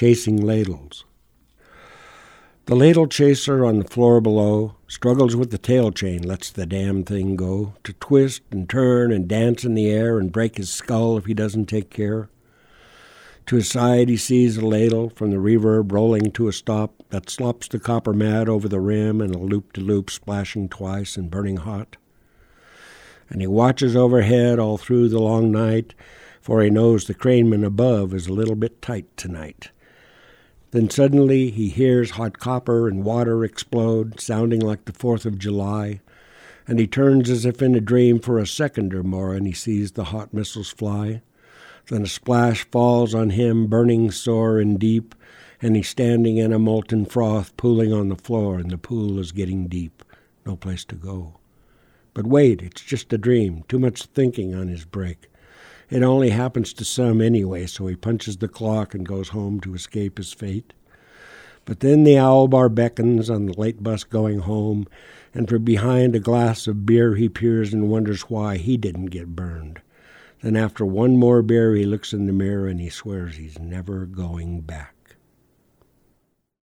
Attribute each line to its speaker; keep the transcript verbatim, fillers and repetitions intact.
Speaker 1: chasing ladles. The ladle chaser on the floor below struggles with the tail chain, lets the damn thing go, to twist and turn and dance in the air and break his skull if he doesn't take care. To his side he sees a ladle from the reverb rolling to a stop that slops the copper mat over the rim in a loop-de-loop splashing twice and burning hot. And he watches overhead all through the long night, for he knows the craneman above is a little bit tight tonight. Then suddenly he hears hot copper and water explode, sounding like the Fourth of July, and he turns as if in a dream for a second or more, and he sees the hot missiles fly. Then a splash falls on him, burning sore and deep, and he's standing in a molten froth pooling on the floor, and the pool is getting deep. No place to go. But wait, it's just a dream, too much thinking on his break. It only happens to some anyway, so he punches the clock and goes home to escape his fate. But then the owl bar beckons on the late bus going home, and from behind a glass of beer he peers and wonders why he didn't get burned. Then after one more beer he looks in the mirror and he swears he's never going back.